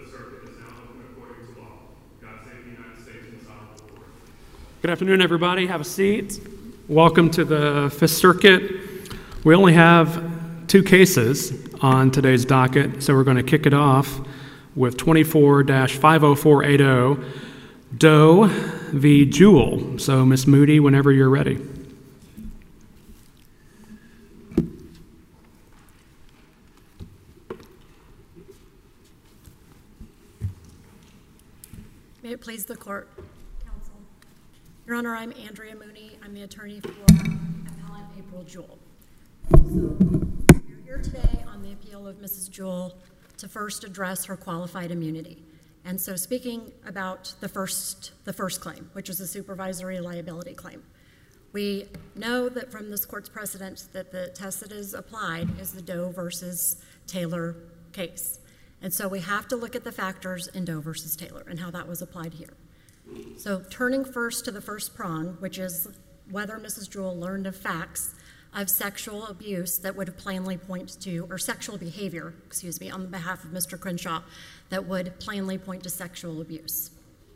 Fifth Circuit is now open according to law. God save the United States and this honorable court. Good afternoon, everybody. Have a seat. Welcome to the Fifth Circuit. We only have 2 cases on today's docket, so we're going to kick it off with 24-50480, Doe v. Jewell. So, Ms. Moody, whenever you're ready. May it please the court, counsel. Your Honor, I'm Andrea Mooney. I'm the attorney for appellant April Jewell. So, we're here today on the appeal of Mrs. Jewell to first address her qualified immunity. And so speaking about the first claim, which is a supervisory liability claim. We know that from this court's precedent that the test that is applied is the Doe versus Taylor case. And so we have to look at the factors in Doe versus Taylor and how that was applied here. So turning first to the first prong, which is whether Mrs. Jewell learned of facts of sexual abuse that would plainly point to, or sexual behavior, on behalf of Mr. Crenshaw, that would plainly point to sexual abuse.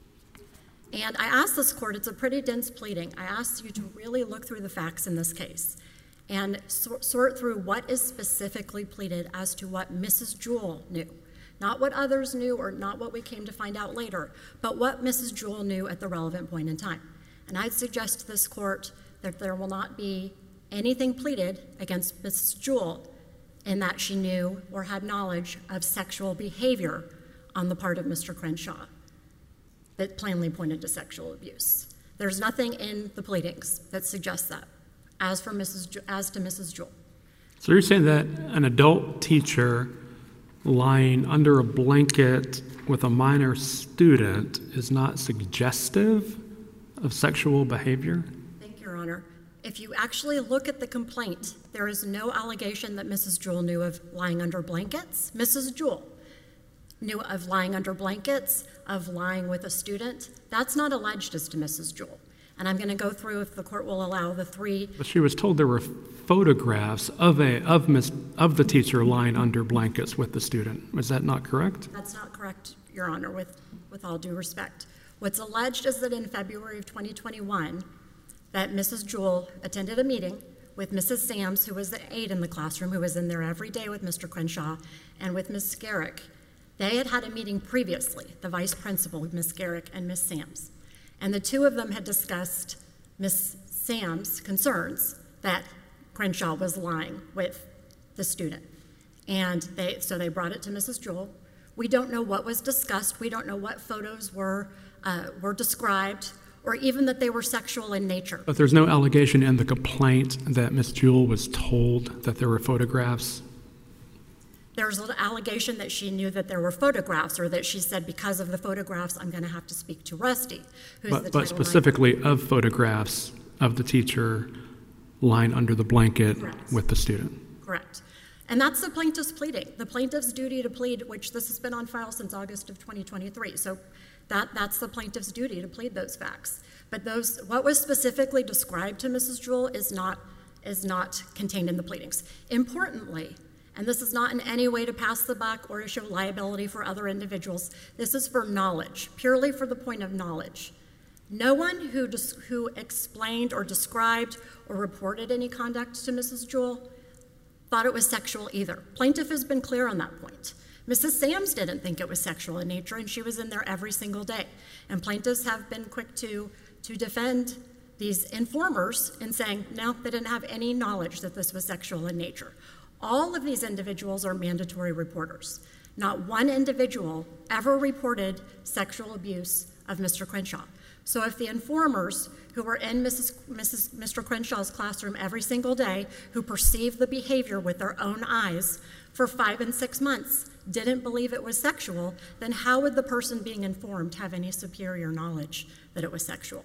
And I asked this court, it's a pretty dense pleading, I asked you to really look through the facts in this case and sort through what is specifically pleaded as to what Mrs. Jewell knew. Not what others knew or not what we came to find out later, but what Mrs. Jewell knew at the relevant point in time. And I'd suggest to this court that there will not be anything pleaded against Mrs. Jewell in that she knew or had knowledge of sexual behavior on the part of Mr. Crenshaw that plainly pointed to sexual abuse. There's nothing in the pleadings that suggests that, as to Mrs. Jewell. So you're saying that an adult teacher lying under a blanket with a minor student is not suggestive of sexual behavior? Thank you, Your Honor. If you actually look at the complaint, there is no allegation that Mrs. Jewell knew of lying under blankets. Mrs. Jewell knew of lying under blankets, of lying with a student. That's not alleged as to Mrs. Jewell. And I'm going to go through, if the court will allow, the 3. But she was told there were photographs of the teacher lying under blankets with the student. Is that not correct? That's not correct, Your Honor, with all due respect. What's alleged is that in February of 2021, that Mrs. Jewell attended a meeting with Mrs. Sams, who was the aide in the classroom, who was in there every day with Mr. Crenshaw, and with Ms. Skerrick. They had had a meeting previously, the vice principal with Ms. Skerrick and Ms. Sams. And the 2 of them had discussed Ms. Sams' concerns that Crenshaw was lying with the student. And so they brought it to Mrs. Jewell. We don't know what was discussed. We don't know what photos were described, or even that they were sexual in nature. But there's no allegation in the complaint that Ms. Jewell was told that there were photographs? There's an allegation that she knew that there were photographs, or that she said, because of the photographs, I'm going to have to speak to Rusty, who's the Title IX. But specifically of photographs of the teacher lying under the blanket with the student. Correct. And that's the plaintiff's pleading. The plaintiff's duty to plead, which this has been on file since August of 2023. So that's the plaintiff's duty to plead those facts. But what was specifically described to Mrs. Jewell is not contained in the pleadings. Importantly, and this is not in any way to pass the buck or to show liability for other individuals, this is for knowledge, purely for the point of knowledge. No one who explained or described or reported any conduct to Mrs. Jewell thought it was sexual either. Plaintiff has been clear on that point. Mrs. Sams didn't think it was sexual in nature, and she was in there every single day. And plaintiffs have been quick to defend these informers in saying, no, they didn't have any knowledge that this was sexual in nature. All of these individuals are mandatory reporters. Not one individual ever reported sexual abuse of Mr. Crenshaw. So if the informers who were in Mr. Crenshaw's classroom every single day, who perceived the behavior with their own eyes for 5 and 6 months, didn't believe it was sexual, then how would the person being informed have any superior knowledge that it was sexual?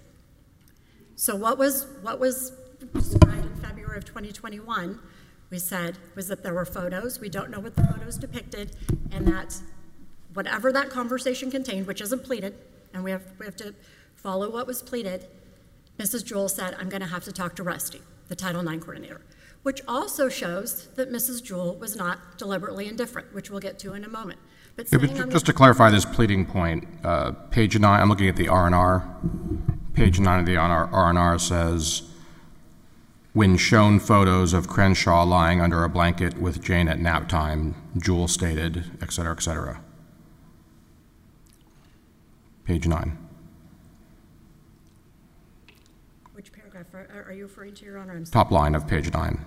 So what was described in February of 2021, we said, was that there were photos. We don't know what the photos depicted, and that whatever that conversation contained, which isn't pleaded, and we have to follow what was pleaded, Mrs. Jewell said, I'm going to have to talk to Rusty, the Title IX coordinator, which also shows that Mrs. Jewell was not deliberately indifferent, which we'll get to in a moment. But Yeah, but saying on just the, to clarify this pleading point, page 9, I'm looking at the R&R. Page 9 of the R&R says, when shown photos of Crenshaw lying under a blanket with Jane at nap time, Jewel stated, et cetera, et cetera. Page 9. which paragraph are you referring to, Your Honor? I'm sorry. Top line of page 9.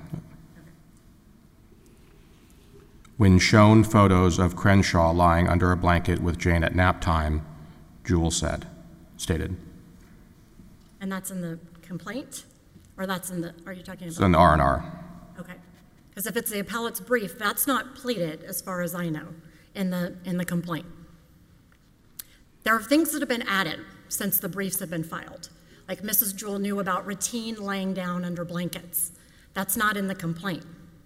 When shown photos of Crenshaw lying under a blanket with Jane at nap time, Jewel stated. And that's in the complaint? Or that's in the, are you talking It's about? in the R&R. Okay. Because if it's the appellate's brief, that's not pleaded, as far as I know, in the complaint. There are things that have been added since the briefs have been filed. Like Mrs. Jewell knew about routine laying down under blankets. That's not in the complaint.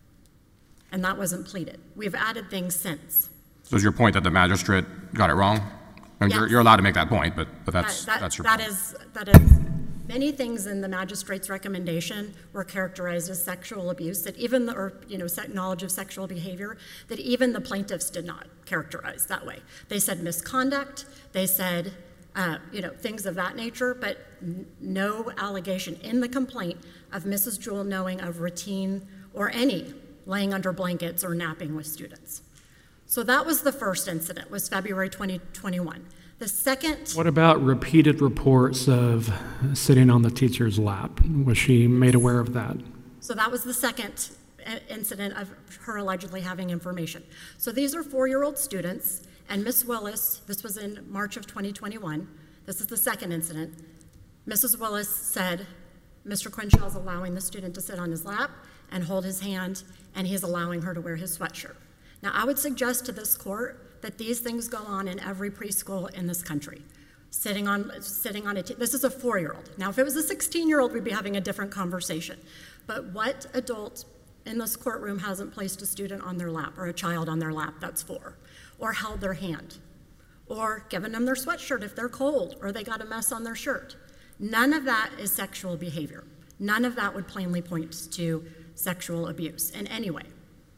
And that wasn't pleaded. We've added things since. So is your point that the magistrate got it wrong? I mean, Yes. you're allowed to make that point, but that's your That point. that is, many things in the magistrate's recommendation were characterized as sexual abuse, that even knowledge of sexual behavior, that even the plaintiffs did not characterize that way. They said misconduct, they said, things of that nature, but no allegation in the complaint of Mrs. Jewell knowing of routine or any laying under blankets or napping with students. So that was the first incident, was February 2021. The second, What about repeated reports of sitting on the teacher's lap? Was she made aware of that? so that was the second incident of her allegedly having information. So these are 4-year-old students, and Miss Willis, this was in March of 2021, this is the second incident. Mrs. Willis said, Mr. Crenshaw is allowing the student to sit on his lap and hold his hand, and he's allowing her to wear his sweatshirt. Now, I would suggest to this court that these things go on in every preschool in this country. Sitting on this is a 4-year-old. Now, if it was a 16-year-old, we'd be having a different conversation. But what adult in this courtroom hasn't placed a student on their lap or a child on their lap that's 4, or held their hand, or given them their sweatshirt if they're cold or they got a mess on their shirt? None of that is sexual behavior. None of that would plainly point to sexual abuse in any way.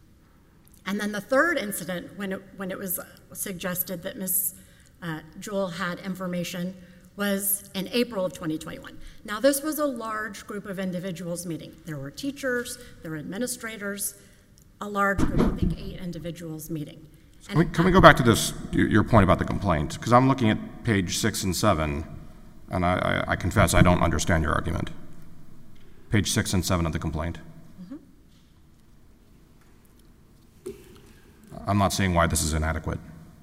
And then the third incident, when it was suggested that Ms. Jewell had information, was in April of 2021. Now, this was a large group of individuals meeting. There were teachers, there were administrators, a large group, I think 8 individuals meeting. And Can we go back to this, your point about the complaint? Because I'm looking at page 6 and 7, and I confess I don't understand your argument. Page 6 and 7 of the complaint. I'm not seeing why this is inadequate.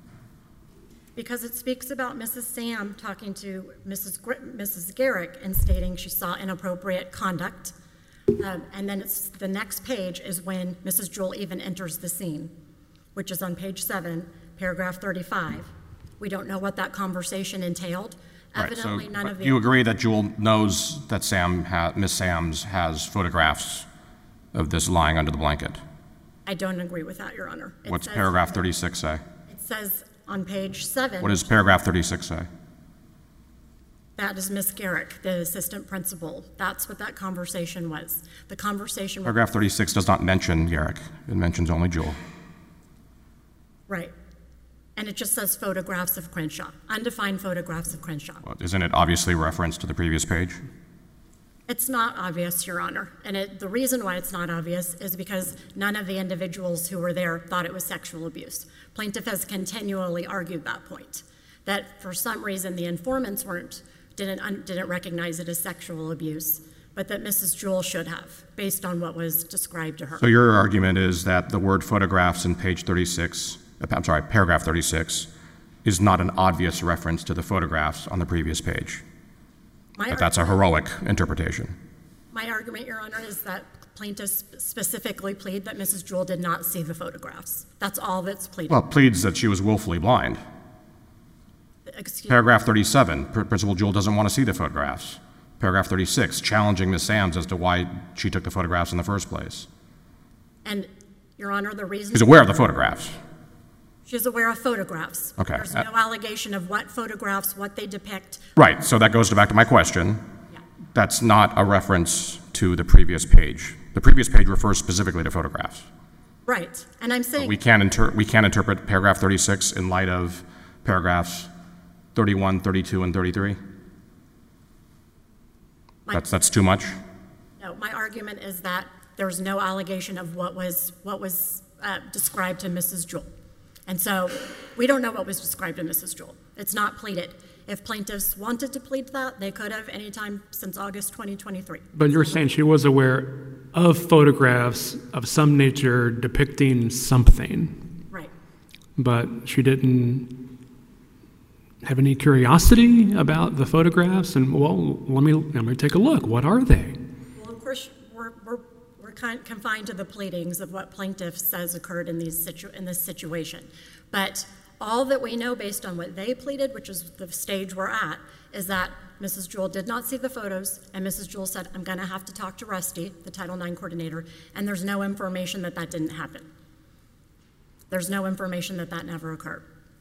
because it speaks about Mrs. Sam talking to Mrs. Garrick and stating she saw inappropriate conduct. And then the next page is when Mrs. Jewell even enters the scene, which is on page 7, paragraph 35. We don't know what that conversation entailed. Evidently, none of the... Do you agree that Jewell knows that Miss Sams has photographs of this lying under the blanket? I don't agree with that, Your Honor. What's paragraph 36 say? It says on page 7... What does paragraph 36 say? That is Miss Garrick, the assistant principal. That's what that conversation was. The conversation... Paragraph 36 does not mention Garrick. It mentions only Jewell. Right. And it just says photographs of Crenshaw, undefined photographs of Crenshaw. Well, isn't it obviously referenced to the previous page? It's not obvious, Your Honor. And the reason why it's not obvious is because none of the individuals who were there thought it was sexual abuse. Plaintiff has continually argued that point, that for some reason the informants didn't recognize it as sexual abuse, but that Mrs. Jewell should have, based on what was described to her. So your argument is that the word photographs in paragraph 36, is not an obvious reference to the photographs on the previous page. That that's a heroic interpretation. My argument, Your Honor, is that plaintiffs specifically plead that Mrs. Jewell did not see the photographs. That's all that's pleaded. Well, pleads that she was willfully blind. Excuse me. Paragraph 37, Principal Jewell doesn't want to see the photographs. Paragraph 36, challenging Ms. Sams as to why she took the photographs in the first place. And, Your Honor, the reason... She's aware of the photographs. She's aware of photographs. Okay. There's no allegation of what photographs, what they depict. Right, so that goes back to my question. Yeah. That's not a reference to the previous page. The previous page refers specifically to photographs. Right, and I'm saying... We can't interpret paragraph 36 in light of paragraphs 31, 32, and 33? That's too much? No, my argument is that there's no allegation of what was described to Mrs. Jewell. And so we don't know what was described to Mrs. Jewell. It's not pleaded. If plaintiffs wanted to plead that, they could have any time since August 2023. But you're saying she was aware of photographs of some nature depicting something. Right. But she didn't have any curiosity about the photographs? And, well, let me take a look. What are they? Well, of course, we're confined to the pleadings of what plaintiff says occurred in this situation. But all that we know based on what they pleaded, which is the stage we're at, is that Mrs. Jewell did not see the photos, and Mrs. Jewell said, I'm going to have to talk to Rusty, the Title IX coordinator, and there's no information that didn't happen. There's no information that never occurred.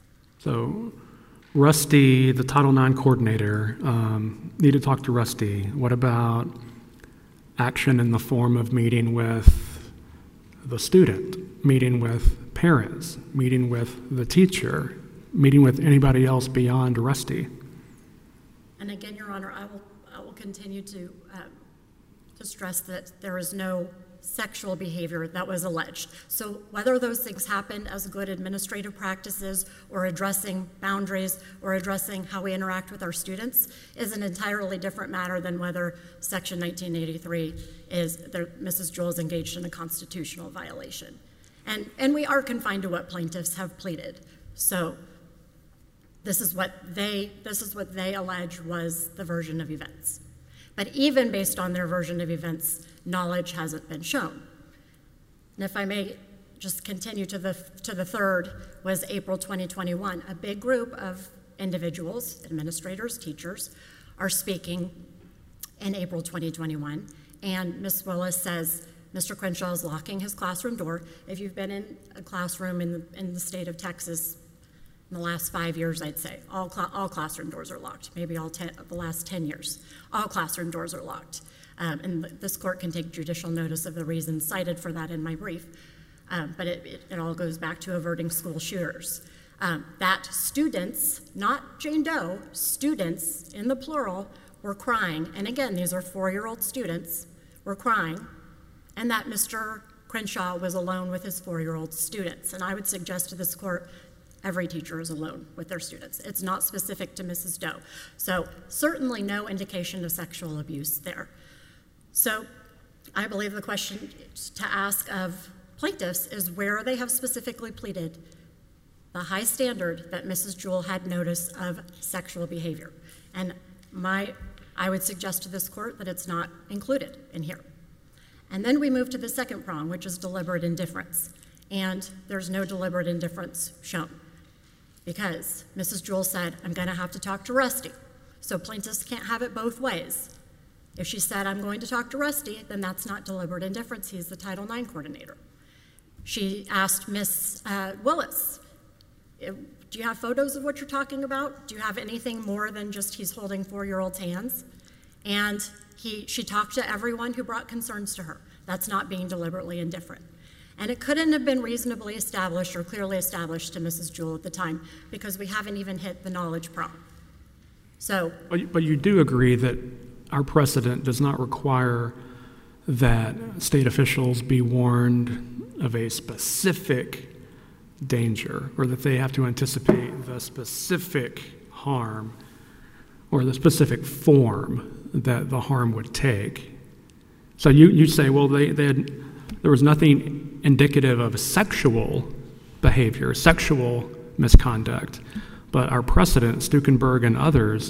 So Rusty, the Title IX coordinator, need to talk to Rusty. What about action in the form of meeting with the student, meeting with parents, meeting with the teacher, meeting with anybody else beyond Rusty? And again, Your Honor, I will continue to stress that there is no sexual behavior that was alleged. So whether those things happened as good administrative practices or addressing boundaries or addressing how we interact with our students is an entirely different matter than whether Section 1983 is Mrs. Jewell is engaged in a constitutional violation. And we are confined to what plaintiffs have pleaded. So this is what they allege was the version of events. But even based on their version of events, knowledge hasn't been shown. And if I may just continue to the third, was April 2021. A big group of individuals, administrators, teachers, are speaking in April 2021. And Ms. Willis says, Mr. Crenshaw is locking his classroom door. If you've been in a classroom in the state of Texas in the last 5 years, I'd say, all classroom doors are locked, maybe the last 10 years. All classroom doors are locked. And this court can take judicial notice of the reasons cited for that in my brief. But it all goes back to averting school shooters. That students, not Jane Doe, students in the plural, were crying. And again, these are 4-year-old students, were crying. And that Mr. Crenshaw was alone with his 4-year-old students. And I would suggest to this court, every teacher is alone with their students. It's not specific to Mrs. Doe. So certainly no indication of sexual abuse there. So I believe the question to ask of plaintiffs is where they have specifically pleaded the high standard that Mrs. Jewell had notice of sexual behavior. And I would suggest to this court that it's not included in here. And then we move to the second prong, which is deliberate indifference. And there's no deliberate indifference shown because Mrs. Jewell said, I'm going to have to talk to Rusty. So plaintiffs can't have it both ways. If she said, I'm going to talk to Rusty, then that's not deliberate indifference. He's the Title IX coordinator. She asked Ms. Willis, do you have photos of what you're talking about? Do you have anything more than just he's holding 4-year-old's hands? And she talked to everyone who brought concerns to her. That's not being deliberately indifferent. And it couldn't have been reasonably established or clearly established to Mrs. Jewell at the time because we haven't even hit the knowledge prong. So, but you do agree that our precedent does not require that state officials be warned of a specific danger or that they have to anticipate the specific harm or the specific form that the harm would take. So you say, well, there was nothing indicative of sexual behavior, sexual misconduct, but our precedent, Stukenberg and others,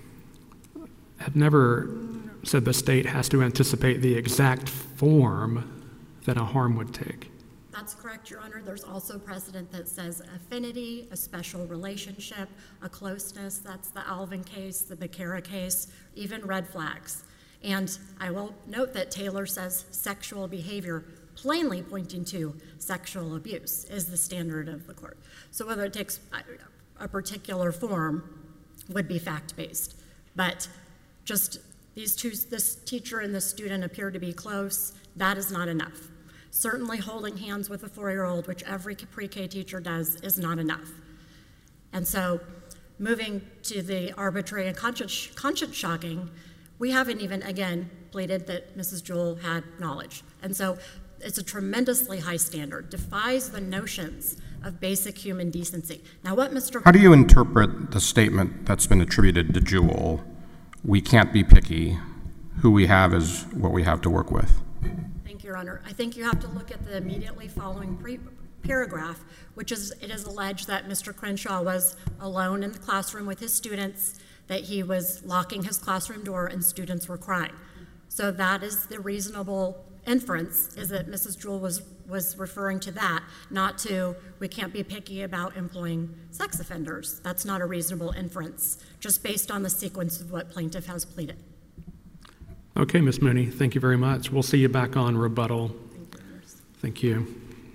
have never said the state has to anticipate the exact form that a harm would take. That's correct, Your Honor. There's also precedent that says affinity, a special relationship, a closeness. That's the Alvin case, the Becerra case, even red flags. And I will note that Taylor says sexual behavior, plainly pointing to sexual abuse, is the standard of the court. So whether it takes a particular form would be fact-based. But just this teacher and this student appear to be close, that is not enough. Certainly holding hands with a 4-year-old, which every pre-K teacher does, is not enough. And so moving to the arbitrary and conscience shocking, we haven't even, again, pleaded that Mrs. Jewell had knowledge. And so it's a tremendously high standard, defies the notions of basic human decency. Now what Mr. How do you interpret the statement that's been attributed to Jewell? We can't be picky. Who we have is what we have to work with. Thank you, Your Honor. I think you have to look at the immediately following paragraph, which is, it is alleged that Mr. Crenshaw was alone in the classroom with his students, that he was locking his classroom door and students were crying. So that is the reasonable inference, is that Mrs. Jewell was referring to that, not to, we can't be picky about employing sex offenders. That's not a reasonable inference, just based on the sequence of what plaintiff has pleaded. Okay, Ms. Mooney, thank you very much. We'll see you back on rebuttal. Thank you.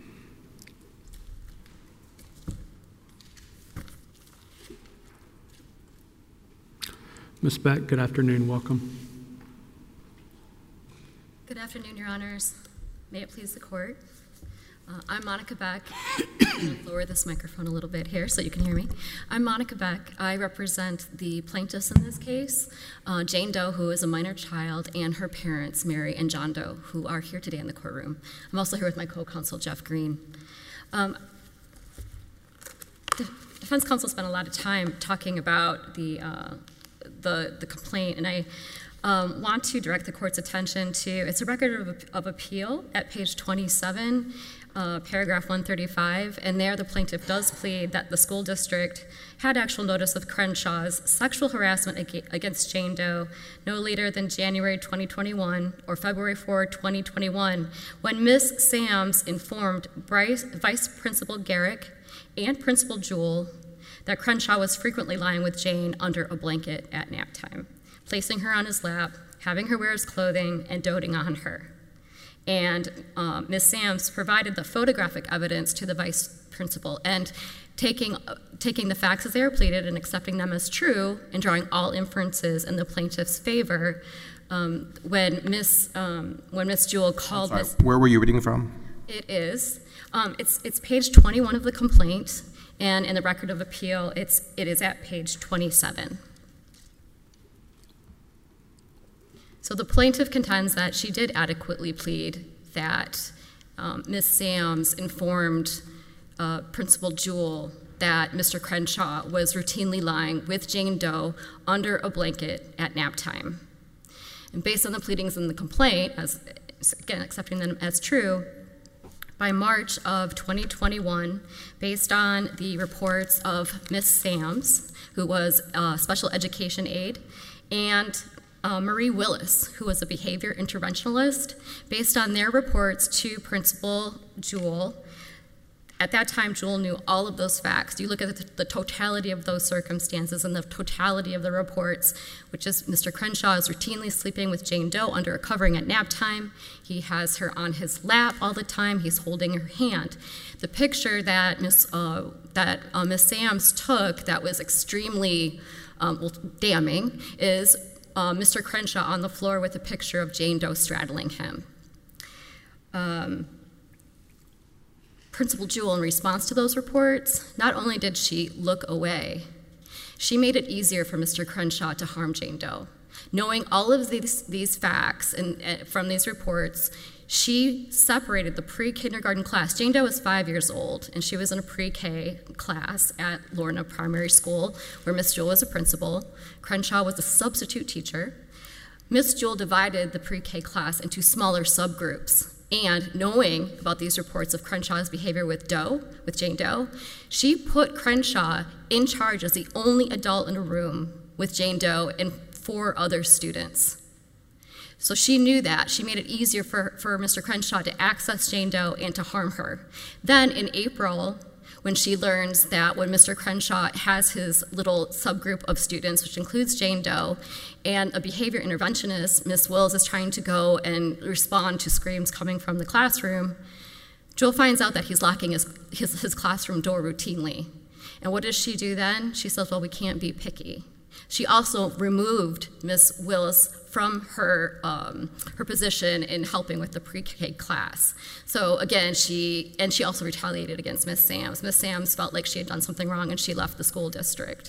Ms. Beck, good afternoon. Welcome. Good afternoon, Your Honors. May it please the court. I'm Monica Beck. I'm going to lower this microphone a little bit here so you can hear me. I'm Monica Beck. I represent the plaintiffs in this case, Jane Doe, who is a minor child, and her parents, Mary and John Doe, who are here today in the courtroom. I'm also here with my co-counsel, Jeff Green. Defense counsel spent a lot of time talking about the complaint, and I want to direct the court's attention to, it's a record of appeal at page 27, paragraph 135, and there the plaintiff does plead that the school district had actual notice of Crenshaw's sexual harassment against Jane Doe no later than January 2021 or February 4, 2021, when Ms. Sams informed Vice Principal Garrick and Principal Jewell that Crenshaw was frequently lying with Jane under a blanket at nap time, placing her on his lap, having her wear his clothing, and doting on her. And Ms. Sams provided the photographic evidence to the vice principal, and taking the facts as they were pleaded and accepting them as true and drawing all inferences in the plaintiff's favor. When Ms. Jewell called Ms. Where were you reading from? It is. It's page 21 of the complaint, and in the record of appeal, it is at page 27. So the plaintiff contends that she did adequately plead that Ms. Sams informed Principal Jewell that Mr. Crenshaw was routinely lying with Jane Doe under a blanket at nap time. And based on the pleadings in the complaint, again, accepting them as true, by March of 2021, based on the reports of Ms. Sams, who was a special education aide, and Marie Willis, who was a behavior interventionalist, based on their reports to Principal Jewell. At that time, Jewell knew all of those facts. You look at the totality of those circumstances and the totality of the reports, which is Mr. Crenshaw is routinely sleeping with Jane Doe under a covering at nap time. He has her on his lap all the time. He's holding her hand. The picture that Ms. Sams took that was extremely damning is Mr. Crenshaw on the floor with a picture of Jane Doe straddling him. Principal Jewell, in response to those reports, not only did she look away, she made it easier for Mr. Crenshaw to harm Jane Doe. Knowing all of these facts and from these reports, she separated the pre-kindergarten class. Jane Doe was 5 years old, and she was in a pre-K class at Lorna Primary School, where Miss Jewell was a principal. Crenshaw was a substitute teacher. Miss Jewell divided the pre-K class into smaller subgroups. And knowing about these reports of Crenshaw's behavior with Jane Doe, she put Crenshaw in charge as the only adult in a room with Jane Doe and 4 other students. So she knew that. She made it easier for Mr. Crenshaw to access Jane Doe and to harm her. Then in April, when she learns that when Mr. Crenshaw has his little subgroup of students, which includes Jane Doe, and a behavior interventionist, Miss Wills, is trying to go and respond to screams coming from the classroom, Jewell finds out that he's locking his classroom door routinely. And what does she do then? She says, well, we can't be picky. She also removed Ms. Willis from her position in helping with the pre-K class. So again, she also retaliated against Ms. Sams. Ms. Sams felt like she had done something wrong and she left the school district.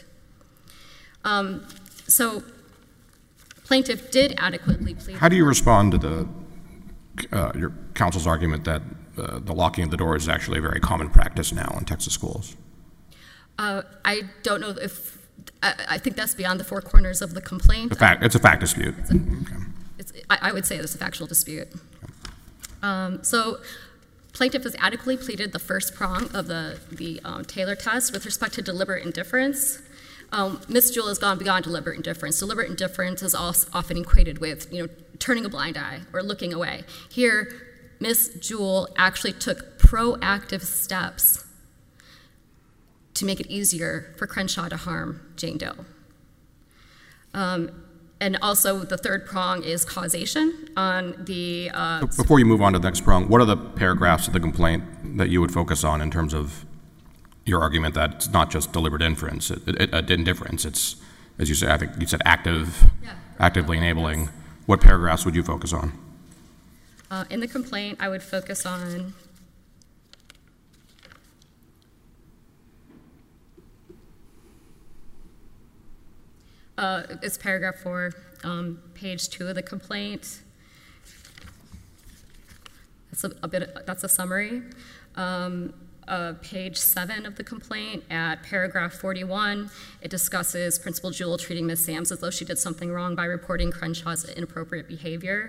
So plaintiff did adequately plead. How do you respond to your counsel's argument that the locking of the door is actually a very common practice now in Texas schools? I don't know if, I think that's beyond the four corners of the complaint. It's a fact dispute. I would say it's a factual dispute. So plaintiff has adequately pleaded the first prong of the Taylor test with respect to deliberate indifference. Ms. Jewell has gone beyond deliberate indifference. Deliberate indifference is often equated with, turning a blind eye or looking away. Here, Ms. Jewell actually took proactive steps to make it easier for Crenshaw to harm Jane Doe. And also the third prong is causation on the... Before you move on to the next prong, what are the paragraphs of the complaint that you would focus on in terms of your argument that it's not just deliberate indifference, it's, as you say, I think you said actively enabling. Yes. What paragraphs would you focus on? In the complaint, I would focus on it's paragraph 4, page 2 of the complaint. That's a summary. Page 7 of the complaint, at paragraph 41, it discusses Principal Jewell treating Ms. Sams as though she did something wrong by reporting Crenshaw's inappropriate behavior.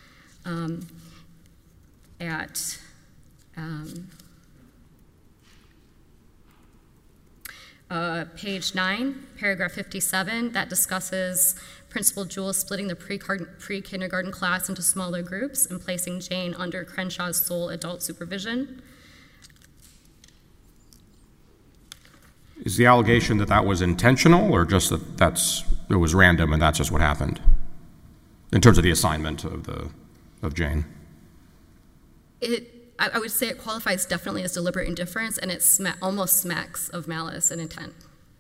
Page 9, paragraph 57, that discusses Principal Jewell splitting the pre-kindergarten class into smaller groups and placing Jane under Crenshaw's sole adult supervision. Is the allegation that was intentional, or just that it was random and that's just what happened in terms of the assignment of Jane? I would say it qualifies definitely as deliberate indifference, and it almost smacks of malice and intent.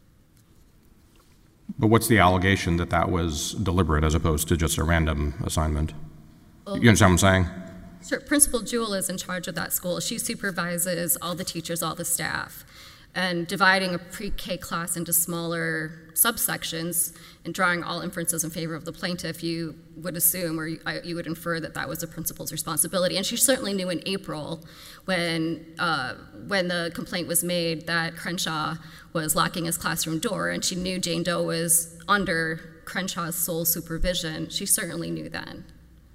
But what's the allegation that was deliberate as opposed to just a random assignment? You understand what I'm saying? Sure. Principal Jewell is in charge of that school. She supervises all the teachers, all the staff. And dividing a pre-K class into smaller subsections and drawing all inferences in favor of the plaintiff, you would assume, or you would infer that was the principal's responsibility. And she certainly knew in April when the complaint was made that Crenshaw was locking his classroom door, and she knew Jane Doe was under Crenshaw's sole supervision. She certainly knew then.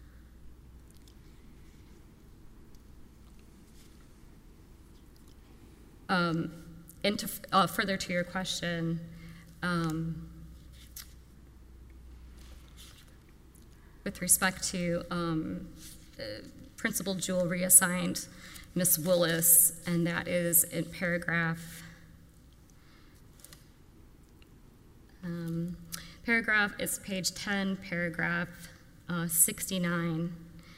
And to further to your question, with respect to Principal Jewell reassigned Ms. Willis, and that is in paragraph, it's page 10, paragraph 69.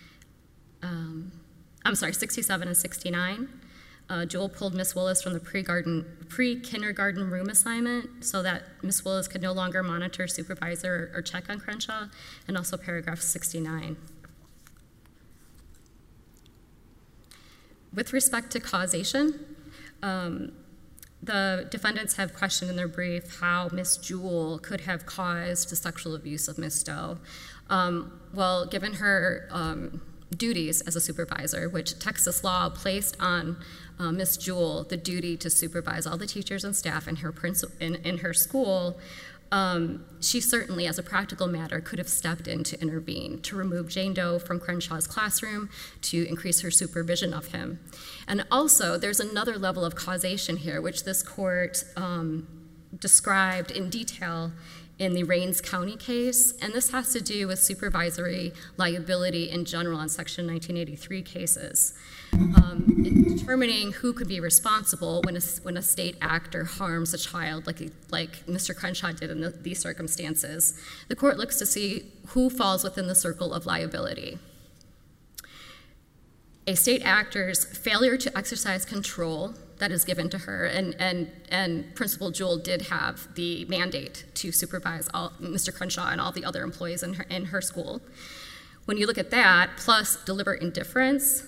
I'm sorry, 67 and 69. Jewell pulled Ms. Willis from the pre-kindergarten room assignment so that Ms. Willis could no longer monitor, supervise, or check on Crenshaw, and also paragraph 69. With respect to causation, the defendants have questioned in their brief how Ms. Jewell could have caused the sexual abuse of Ms. Doe. Well, given her duties as a supervisor, which Texas law placed on Ms. Jewell the duty to supervise all the teachers and staff in her school, she certainly, as a practical matter, could have stepped in to intervene, to remove Jane Doe from Crenshaw's classroom, to increase her supervision of him. And also, there's another level of causation here, which this court described in detail in the Rains County case, and this has to do with supervisory liability in general in Section 1983 cases. In determining who could be responsible when a state actor harms a child, like Mr. Crenshaw did in these circumstances, the court looks to see who falls within the circle of liability. A state actor's failure to exercise control that is given to her, and Principal Jewell did have the mandate to supervise Mr. Crenshaw and all the other employees in her school. When you look at that, plus deliberate indifference,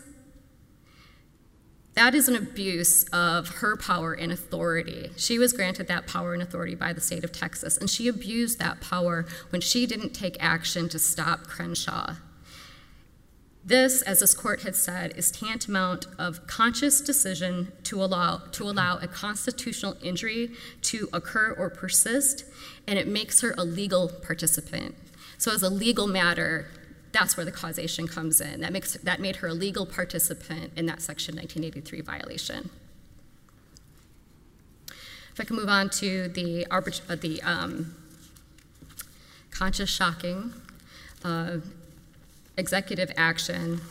that is an abuse of her power and authority. She was granted that power and authority by the state of Texas, and she abused that power when she didn't take action to stop Crenshaw. This, as this court had said, is tantamount of conscious decision to allow a constitutional injury to occur or persist, and it makes her a legal participant. So as a legal matter, that's where the causation comes in. That made her a legal participant in that Section 1983 violation. If I can move on to the conscious shocking executive action.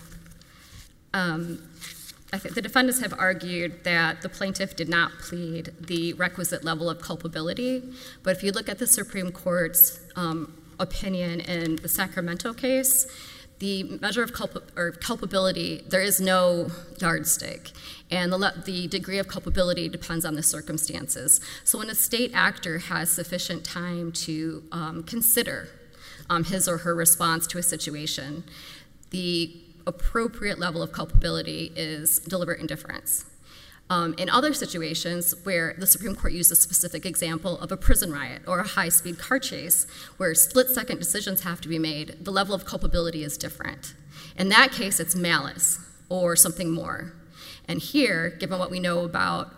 I think the defendants have argued that the plaintiff did not plead the requisite level of culpability, but if you look at the Supreme Court's opinion in the Sacramento case, the measure of culpability, there is no yardstick, and the degree of culpability depends on the circumstances. So when a state actor has sufficient time to consider his or her response to a situation, the appropriate level of culpability is deliberate indifference. In other situations where the Supreme Court used a specific example of a prison riot or a high-speed car chase where split-second decisions have to be made, the level of culpability is different. In that case, it's malice or something more. And here, given what we know about,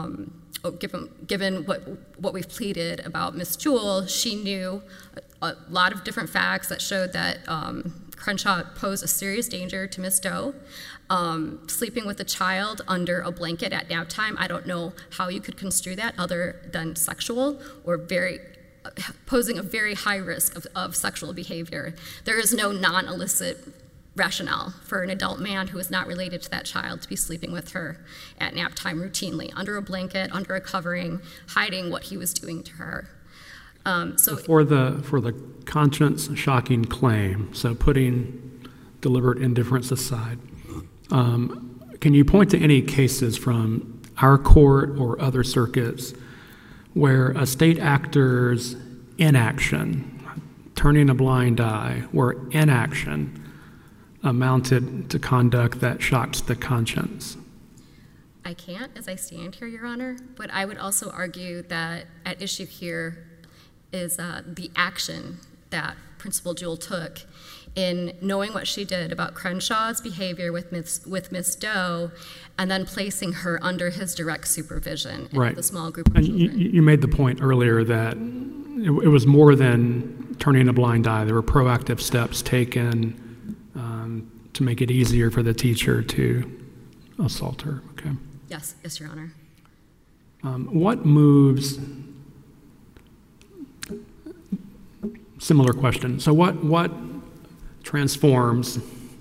given what we've pleaded about Ms. Jewell, she knew a lot of different facts that showed that Crenshaw posed a serious danger to Ms. Doe. Sleeping with a child under a blanket at nap time, I don't know how you could construe that other than sexual or posing a very high risk of sexual behavior. There is no non-illicit rationale for an adult man who is not related to that child to be sleeping with her at nap time routinely, under a blanket, under a covering, hiding what he was doing to her. For the conscience shocking claim, so putting deliberate indifference aside, can you point to any cases from our court or other circuits where a state actor's inaction, turning a blind eye, where inaction amounted to conduct that shocked the conscience? I can't as I stand here, Your Honor, but I would also argue that at issue here is the action that Principal Jewell took in knowing what she did about Crenshaw's behavior with Ms. Doe and then placing her under his direct supervision in the small group of children. And you made the point earlier that it was more than turning a blind eye. There were proactive steps taken to make it easier for the teacher to assault her. Okay. Yes, Your Honor. What moves? Similar question. So what transforms,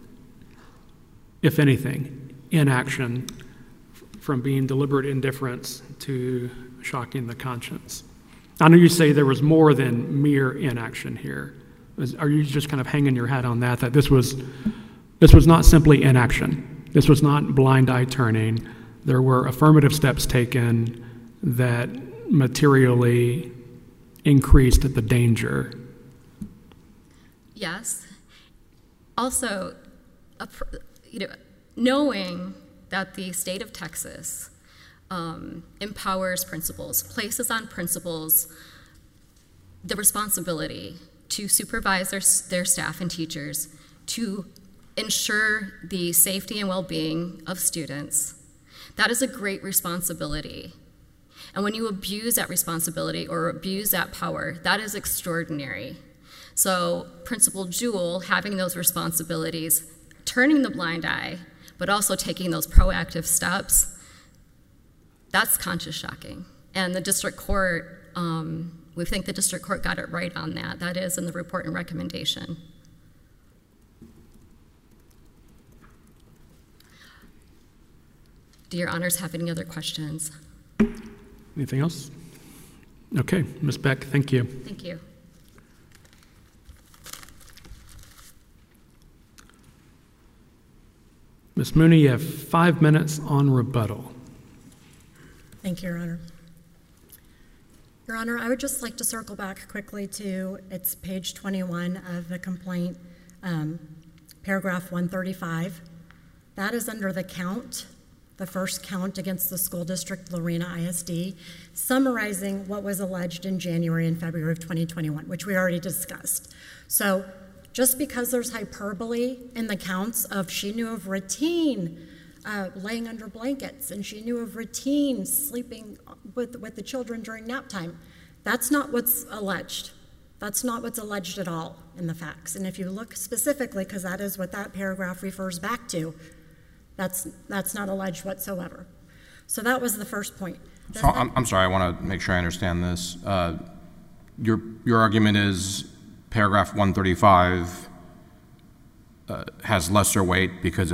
if anything, inaction from being deliberate indifference to shocking the conscience? I know you say there was more than mere inaction here. Are you just kind of hanging your hat on that this was not simply inaction? This was not blind eye turning. There were affirmative steps taken that materially increased the danger. Yes. Also, knowing that the state of Texas empowers principals, places on principals the responsibility to supervise their staff and teachers, to ensure the safety and well-being of students, that is a great responsibility. And when you abuse that responsibility or abuse that power, that is extraordinary. So Principal Jewell having those responsibilities, turning the blind eye, but also taking those proactive steps, that's conscious shocking. And the district court, we think the district court got it right on that. That is in the report and recommendation. Do your honors have any other questions? Anything else? Okay, Ms. Beck, thank you. Thank you. Ms. Mooney, you have 5 minutes on rebuttal. Thank you, Your Honor. Your Honor, I would just like to circle back quickly to, it's page 21 of the complaint, paragraph 135. That is under the count, the first count against the school district, Lorena ISD, summarizing what was alleged in January and February of 2021, which we already discussed. So just because there's hyperbole in the counts of she knew of routine laying under blankets, and she knew of routine sleeping with the children during nap time, that's not what's alleged. That's not what's alleged at all in the facts. And if you look specifically, because that is what that paragraph refers back to, that's not alleged whatsoever. So that was the first point. So I'm sorry, I want to make sure I understand this. Your argument is paragraph 135 has lesser weight because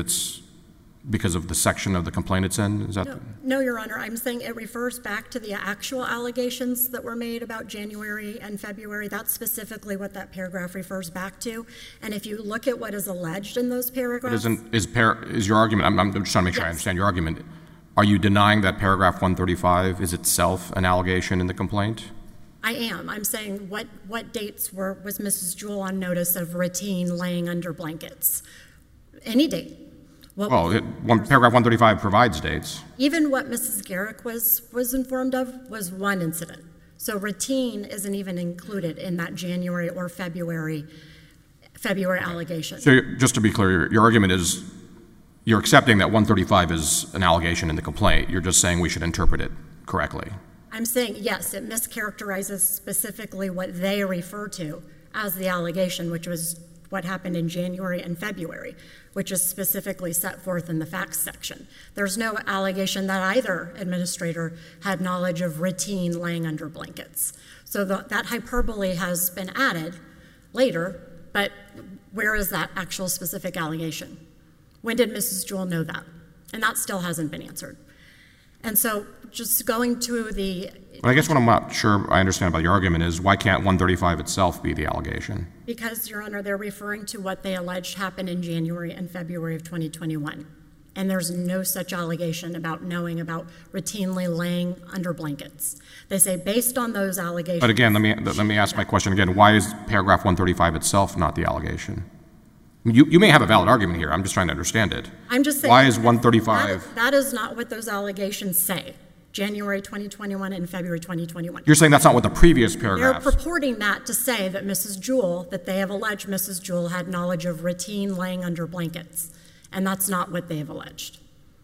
of the section of the complaint it's in? Is that No, Your Honor. I'm saying it refers back to the actual allegations that were made about January and February. That's specifically what that paragraph refers back to. And if you look at what is alleged in those paragraphs... Is your argument, I'm just trying to make sure I understand your argument, are you denying that paragraph 135 is itself an allegation in the complaint? I am. I'm saying what dates was Mrs. Jewell on notice of routine laying under blankets? Any date. Paragraph 135 provides dates. Even what Mrs. Garrick was informed of was one incident. So routine isn't even included in that January or February allegation. So just to be clear, your argument is you're accepting that 135 is an allegation in the complaint. You're just saying we should interpret it correctly. I'm saying, yes, it mischaracterizes specifically what they refer to as the allegation, which was what happened in January and February, which is specifically set forth in the facts section. There's no allegation that either administrator had knowledge of routine laying under blankets. So that hyperbole has been added later, but where is that actual specific allegation? When did Mrs. Jewell know that? And that still hasn't been answered. And so just going to the... I guess what I'm not sure I understand about your argument is why can't 135 itself be the allegation? Because, Your Honor, they're referring to what they alleged happened in January and February of 2021. And there's no such allegation about knowing about routinely laying under blankets. They say based on those allegations... But again, let me ask my question again. Why is paragraph 135 itself not the allegation? You may have a valid argument here. I'm just trying to understand it. I'm just saying... Why is 135... That is not what those allegations say. January 2021 and February 2021. You're saying that's not what the previous paragraphs... They're purporting that to say that Mrs. Jewell, that they have alleged Mrs. Jewell had knowledge of routine laying under blankets. And that's not what they have alleged.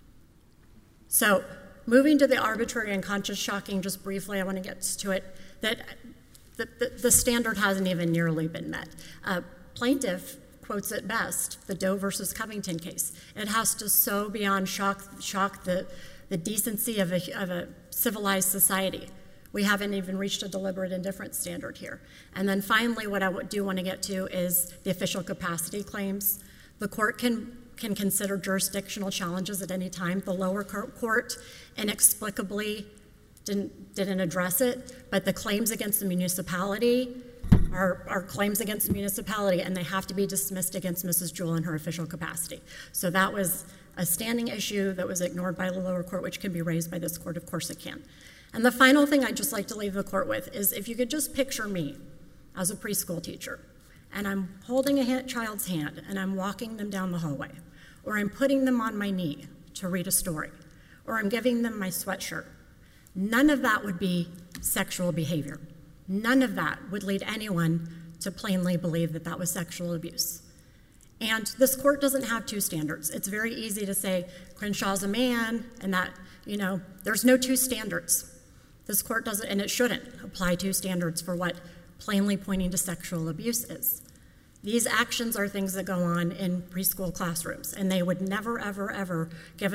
So moving to the arbitrary and conscious shocking, just briefly, I want to get to it, that the standard hasn't even nearly been met. Plaintiff quotes it best, the Doe versus Covington case. It has to so beyond shock the decency of a civilized society. We haven't even reached a deliberate indifference standard here. And then finally, what I do want to get to is the official capacity claims. The court can consider jurisdictional challenges at any time. The lower court inexplicably didn't address it, but the claims against the municipality are claims against the municipality, and they have to be dismissed against Mrs. Jewell in her official capacity. So that was a standing issue that was ignored by the lower court, which can be raised by this court. Of course it can. And the final thing I'd just like to leave the court with is if you could just picture me as a preschool teacher, and I'm holding a child's hand, and I'm walking them down the hallway, or I'm putting them on my knee to read a story, or I'm giving them my sweatshirt. None of that would be sexual behavior. None of that would lead anyone to plainly believe that that was sexual abuse. And this court doesn't have two standards. It's very easy to say Crenshaw's a man and that, there's no two standards. This court doesn't, and it shouldn't, apply two standards for what plainly pointing to sexual abuse is. These actions are things that go on in preschool classrooms, and they would never, ever, ever give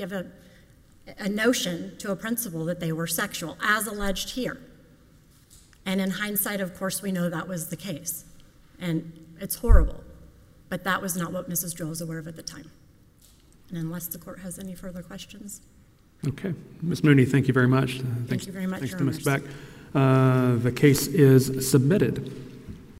a notion to a principal that they were sexual, as alleged here. And in hindsight, of course, we know that was the case. And it's horrible, but that was not what Mrs. Jewell was aware of at the time. And unless the court has any further questions. Okay. Ms. Mooney, thank you very much. Thank you very much, Thanks Your to Ms. Honors. Beck. The case is submitted.